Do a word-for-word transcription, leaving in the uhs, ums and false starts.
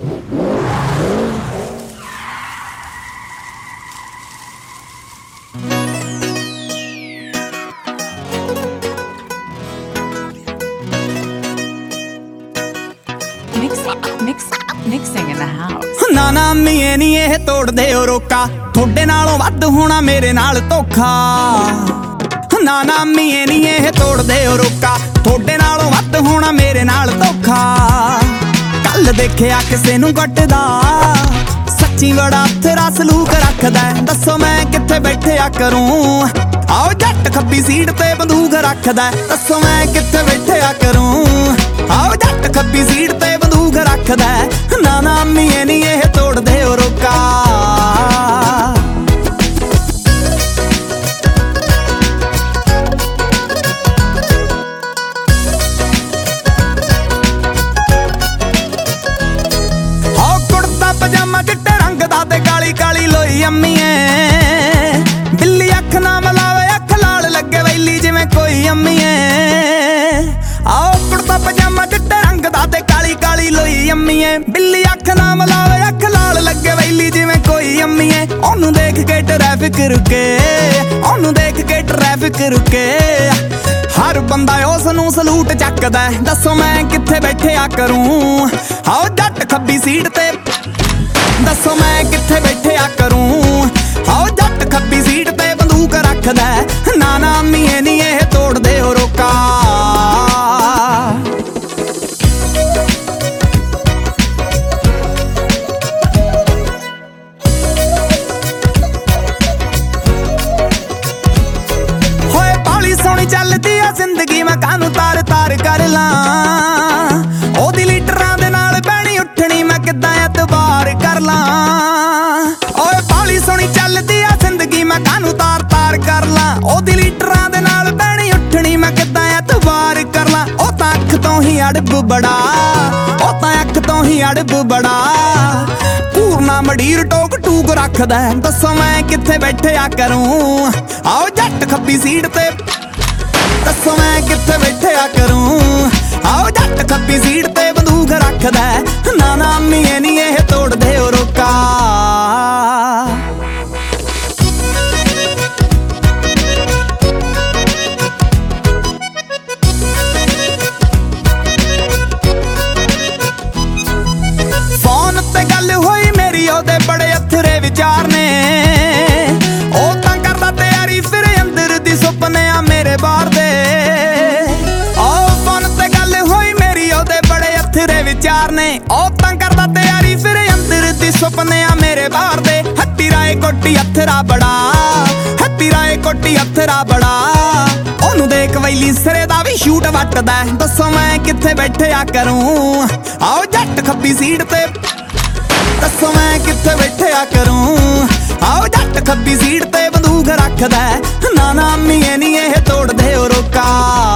Mixing in the house. ना ना अम्मीए नी ਇਹ ਤੋੜਦੇ ਓ ਰੋਕਾ, ਥੋੜੇ ਨਾਲੋਂ ਵੱਧ ਹੋਣਾ ਮੇਰੇ ਨਾਲ ਧੋਖਾ। ਨਾ ਨਾ ਅਮੀਏ ਨੀ ਇਹ ਤੋੜਦੇ ਓ ਰੋਕਾ, ਥੋੜੇ ਨਾਲੋਂ ਵੱਧ ਹੋਣਾ ਮੇਰੇ ਨਾਲ ਧੋਖਾ। ਕੱਲ ਦੇਖਿਆ ਕਿਸੇ ਨੂੰ ਕੱਟਦਾ, ਸੱਚੀ ਬੜਾ ਤੇਰਾ ਸਲੂਕ ਰੱਖਦਾ। ਦੱਸੋ ਮੈਂ ਕਿੱਥੇ ਬੈਠਿਆ ਕਰੂੰ, ਆਓ ਜੱਟ ਖੱਬੀ ਸੀਟ ਤੇ ਬੰਦੂਕ ਰੱਖਦਾ। ਦੱਸੋ ਮੈਂ ਕਿੱਥੇ ਬੈਠਿਆ ਕਰੂੰ, ਆਓ ਜੱਟ ਖੱਬੀ ਸੀਟ ਤੇ ਬੰਦੂਕ ਰੱਖਦਾ। ਨਾ ਨਾ ਅਮੀਏ ਨੀ ਇਹ ਤੋੜਦੇ ਓ ਰੋਕਾ। ਪਜਾਮਾ ਚਿੱਟੇ ਰੰਗ ਦਾ ਤੇ ਕਾਲੀ ਕਾਲੀ ਲੋਈ ਅਮੀਏ, ਬਿੱਲੀ ਅੱਖ ਨਾ ਮਲਾਵੇ ਅੱਖ ਲਾਲ ਲੱਗੇ ਵੈਲੀ ਜਿਵੇਂ ਕੋਈ ਅਮੀਏ। ਆਓ ਕੁੜਤਾ ਪਜਾਮਾ ਚਿੱਟੇ ਰੰਗ ਦਾ ਤੇ ਕਾਲੀ ਕਾਲੀ ਲੋਈ ਅਮੀਏ, ਬਿੱਲੀ ਅੱਖ ਨਾ ਮਲਾਵੇ ਅੱਖ ਲਾਲ ਲੱਗੇ ਵੈਲੀ ਜਿਵੇਂ ਕੋਈ ਅਮੀਏ। ਉਹਨੂੰ ਦੇਖ ਕੇ ਟ੍ਰੈਫਿਕ ਰੁਕੇ, ਉਹਨੂੰ ਦੇਖ ਕੇ ਟ੍ਰੈਫਿਕ ਰੁਕੇ। ਹਰ ਬੰਦਾ ਉਸ ਨੂੰ ਸਲੂਟ ਚੱਕਦਾ। ਦੱਸੋ ਮੈਂ ਕਿੱਥੇ ਬੈਠਿਆ ਕਰੂੰ, ਆਓ ਜੱਟ ਖੱਬੀ ਸੀਟ ਤੇ। ਦੱਸੋ ਮੈਂ ਕਿੱਥੇ ਬੈਠਿਆ ਕਰੂੰ, ਆਓ ਜੱਟ ਖੱਬੀ ਸੀਟ ਤੇ ਬੰਦੂਕ ਰੱਖਦਾ। ਨਾ ਨਾ ਅਮੀਏ ਨੀ ਇਹ ਤੋੜਦੇ ਓ ਰੋਕਾ। ਹੋਏ ਬਾਲੀ ਸੋਹਣੀ ਚੱਲਦੀ ਆ ਜ਼ਿੰਦਗੀ, ਮੈਂ ਕਾਹਨੂੰ ਤਾਰ ਤਾਰ ਕਰ ਲਾਂ। ਉਹਦੀ ਲੀਡਰਾਂ ਦੇ ਨਾਲ ਬਹਿਣੀ ਉੱਠਣੀ ਮੈਂ ਕਿੱਦਾਂ ਐਤਬਾਰ ਕਰ ਲਾਂ। ਓਏ ਬਾਲੀ ਸੋਹਣੀ ਚੱਲਦੀ ਆ ਜ਼ਿੰਦਗੀ, ਮੈਂ ਕਾਹਨੂੰ ਤਾਰ ਤਾਰ ਕਰ ਲਾਂ। ਉਹਦੀ ਲੀਡਰਾਂ ਦੇ ਨਾਲ ਬਹਿਣੀ ਉੱਠਣੀ ਮੈਂ ਕਿੱਦਾਂ ਐਤਬਾਰ ਕਰ ਲਾਂ। ਉਹ ਤਾਂ ਅੱਖ ਤੋਂ ਹੀ ਅੜਬ ਬੜਾ, ਉਹ ਤਾਂ ਅੱਖ ਤੋਂ ਹੀ ਅੜਬ ਬੜਾ। ਪੂਰਨਾ ਮਡੀਰ ਟੋਕ ਟੂਕ ਰੱਖਦਾ। ਦੱਸੋ ਮੈਂ ਕਿੱਥੇ ਬੈਠਿਆ ਕਰੂੰ, ਆਓ ਜੱਟ ਖੱਬੀ ਸੀਟ ਤੇ। ਦੱਸੋ ਮੈਂ ਕਿੱਥੇ ਬੈਠਿਆ ਕਰੂੰ, ਆਓ ਜੱਟ ਖੱਬੀ ਸੀਟ ਤੇ ਬੰਦੂਕ ਰੱਖਦਾ। ਨਾ ਨਾ ਅਮੀਏ ਨੀ ਇਹ ਤੋੜਦੇ ਓ ਰੋਕਾ। ਫੋਨ ਤੇ ਗੱਲ ਹੋਈ ਮੇਰੀ, ਉਹਦੇ ਬੜੇ ਅਥਰੇ ਵਿਚਾਰ ਨੇ। ਉਹ ਤਾਂ ਕਰਦਾ ਤਿਆਰੀ ਫਿਰ ਅੰਦਰ ਦੀ ਸੁਪਨੇ ਆ ਮੇਰੇ ਬਾਹਰ ਦੇ। ਤੇਰੇ ਵਿਚਾਰ ਨੇ, ਉਹ ਤਾਂ ਕਰਦਾ ਤਿਆਰੀ ਫਿਰ ਅੰਦਰ ਦੀ ਸੁਪਨੇ ਆ ਮੇਰੇ ਬਾਹਰ ਦੇ। ਹੱਟੀ ਰਾਏ ਕੋਟੀ ਅਥਰਾ ਬੜਾ, ਹੱਟੀ ਰਾਏ ਕੋਟੀ ਅਥਰਾ ਬੜਾ। ਉਹਨੂੰ ਦੇਖ ਵੈਲੀ ਸਿਰੇ ਦਾ ਵੀ ਸ਼ੂਟ ਵੱਟਦਾ। ਦੱਸੋ ਮੈਂ ਕਿੱਥੇ ਬੈਠਿਆ ਕਰੂੰ, ਆਓ ਜੱਟ ਖੱਬੀ ਸੀਟ ਤੇ। ਦੱਸੋ ਮੈਂ ਕਿੱਥੇ ਬੈਠਿਆ ਕਰੂੰ, ਆਓ ਜੱਟ ਖੱਬੀ ਸੀਟ ਤੇ ਬੰਦੂਕ ਰੱਖਦਾ। ਨਾ ਨਾ ਅਮੀਏ ਨੀ ਇਹ ਤੋੜਦੇ ਓ ਰੋਕਾ।